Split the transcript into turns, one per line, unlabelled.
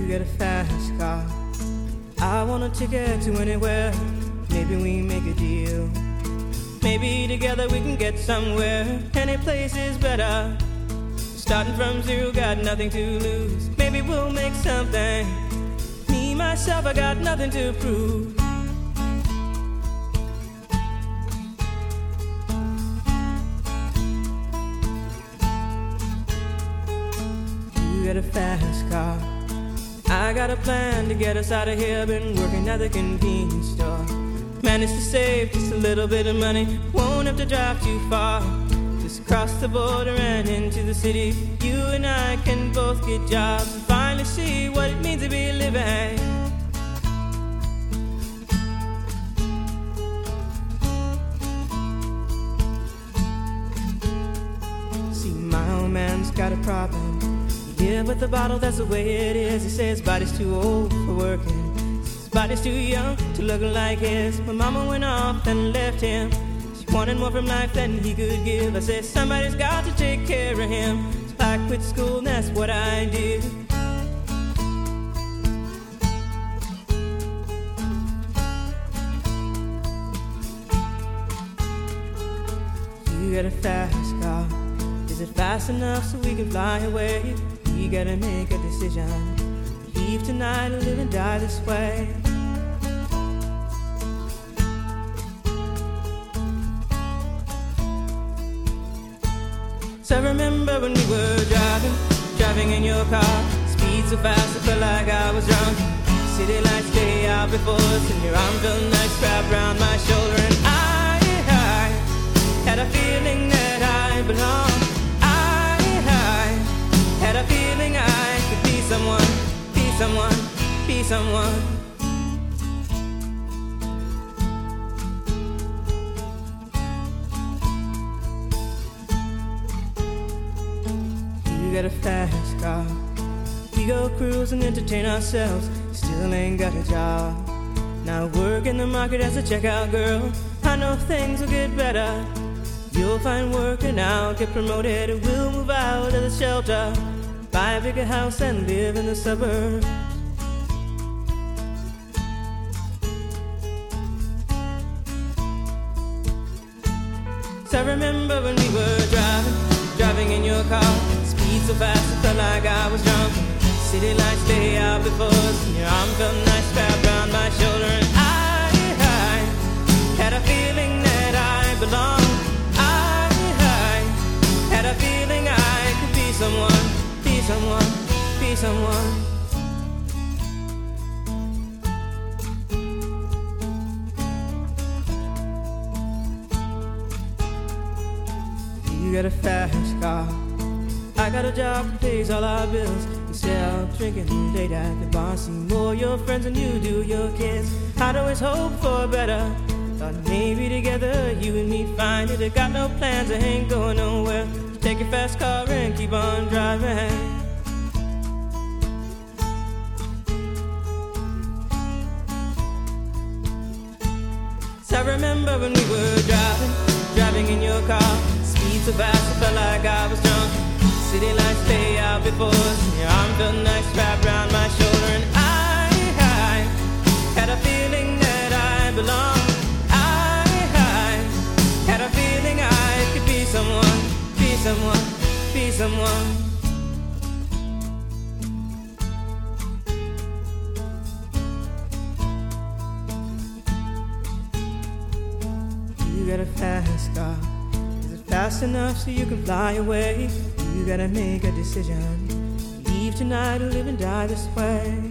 get a fast car. I want a ticket to anywhere. Maybe we make a deal. Maybe together we can get somewhere. Any place is better. Starting from zero, got nothing to lose. Maybe we'll make something. Me, myself, I got nothing to prove. You get a fast car. I got a plan to get us out of here. Been working at the convenience store. Managed to save just a little bit of money. Won't have to drive too far. Just cross the border and into the city. You and I can both get jobs and finally see what it means to be living. See, my old man's got a problem. He live with the bottle, that's the way it is. He says his body's too old for working. His body's too young to look like his. My mama went off and left him. She wanted more from life than he could give. I said somebody's got to take care of him. So I quit school and that's what I did. You got a fast car. Is it fast enough so we can fly away? We gotta make a decision. Leave tonight or live and die this way. So I remember when we were driving in your car. Speed so fast I felt like I was drunk. City lights day out before us, and your arm felt nice wrapped around my shoulder. And I had a feeling that I belonged. I had a feeling I could be someone, be someone, be someone. You got a fast car. We go cruise and entertain ourselves. Still ain't got a job. Now work in the market as a checkout girl. I know things will get better. You'll find work and I'll get promoted. And we'll move out of the shelter, buy a bigger house and live in the suburbs. So I remember when we were driving in your car. Speed so fast I felt like I was drunk. City lights lay out before us, and your arm felt nice wrapped around my shoulder. And I had a feeling that I belonged. Had a feeling I could be someone, be someone, be someone. You got a fast car. I got a job that pays all our bills. Instead of drinking late at the bar, see more your friends than you do your kids. I'd always hope for better. Thought maybe together you and me find it. I got no plans, I ain't going nowhere. Take your fast car and keep on driving. So I remember when we were driving in your car. Speed so fast I felt like I was drunk. City lights lay out before us, and your arm felt nice wrapped around my shoulder. And I had a feeling that I belonged. I had a feeling I could be someone, be someone, be someone. You got a fast car. Is it fast enough so you can fly away? You gotta make a decision. Leave tonight or live and die this way.